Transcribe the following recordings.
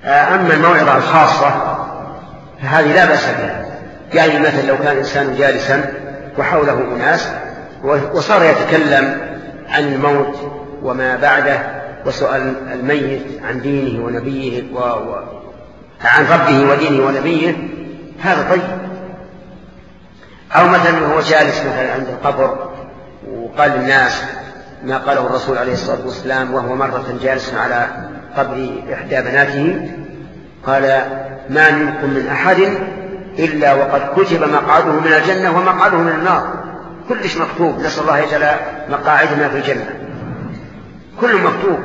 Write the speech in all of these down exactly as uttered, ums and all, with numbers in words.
أما الموعظة الخاصة فهذه لا بأس بها. يعني مثلا لو كان إنسان جالسا وحوله أناس وصار يتكلم عن الموت وما بعده وسؤال الميت عن دينه ونبيه و... و... عن ربه ودينه ونبيه، هذا طيب. أو مثلا هو جالس مثلا عند القبر وقال للناس ما قاله الرسول عليه الصلاة والسلام، وهو مرة جالس على قبر إحدى بناته قال ما منكم من أحد إلا وقد كتب مقعده من الجنة ومقعده من النار، كلش مكتوب، نسأل الله يجعل مقاعدنا في الجنة، كل مكتوب.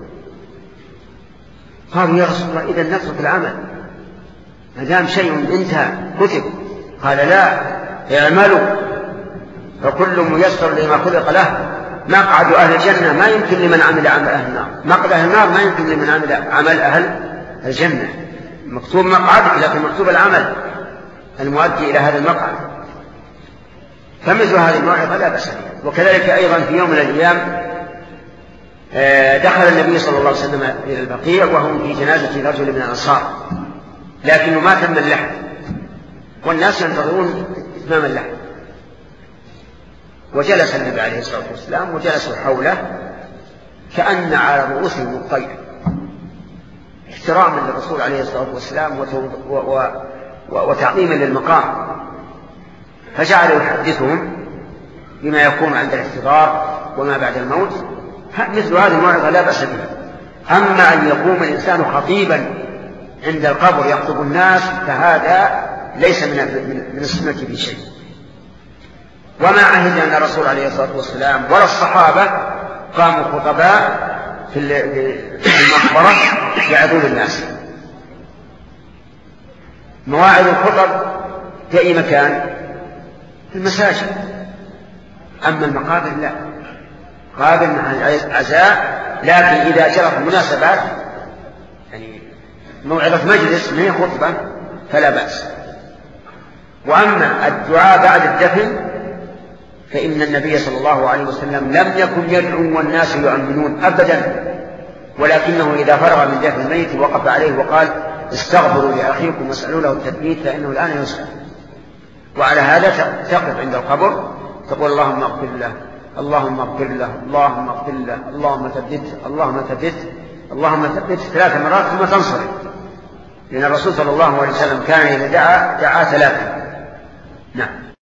قالوا يا رسول الله إذا نترك العمل ما دام شيء انتهى كتب؟ قال لا، اعملوا فكل ميسر لما خلق له. مقعد أهل الجنة ما يمكن لمن عمل عمل أهل النار، مقعد أهل النار ما يمكن لمن عمل عمل أهل الجنة. مكتوب مقعد لكن مكتوب العمل المؤدي إلى هذا المقعد. فمثل هذه الموعظة لا بأس بها. وكذلك أيضا في يوم من الأيام دخل النبي صلى الله عليه وسلم إلى البقيع وهم في جنازة رجل من الأنصار، لكنه ما تم اللحد والناس ينتظرون إتمام اللحد. وجلس النبي عليه الصلاة والسلام وجلسوا حوله كأن على رؤوسهم الطير، احتراما للرسول عليه الصلاة والسلام وتعظيما للمقام. فجعل يحدثهم بما يكون عند الاحتضار وما بعد الموت. مثل هذه الموعظة لا بأس بها. أما أن يقوم الإنسان خطيبا عند القبر يخطب الناس فهذا ليس من من السنة في شيء. وما عهد أن الرسول عليه الصلاة والسلام ولا الصحابة قاموا خطباء في المقبرة يعظون الناس. مواعظ الخطب في أي مكان؟ في المساجد. أما المقابر لا، قابل مع العزاء، لكن إذا جرت المناسبات يعني موعظة مجلس ما هي خطبة فلا بأس. وأما الدعاء بعد الدفن فإن النبي صلى الله عليه وسلم لم يكن يدعو والناس يؤمنون أبدا، ولكنه إذا فرغ من دفن الميت وقف عليه وقال استغفروا لأخيكم واسألوا له التثبيت فإنه الآن يسأل. وعلى هذا تقف عند القبر تقول اللهم اغفر له اللهم اغفر له اللهم اغفر له اللهم ثبته اللهم ثبته اللهم ثبته ثلاث مرات ثم تنصرف، لأن الرسول صلى الله عليه وسلم كان إذا دعا دعا ثلاثا. نعم.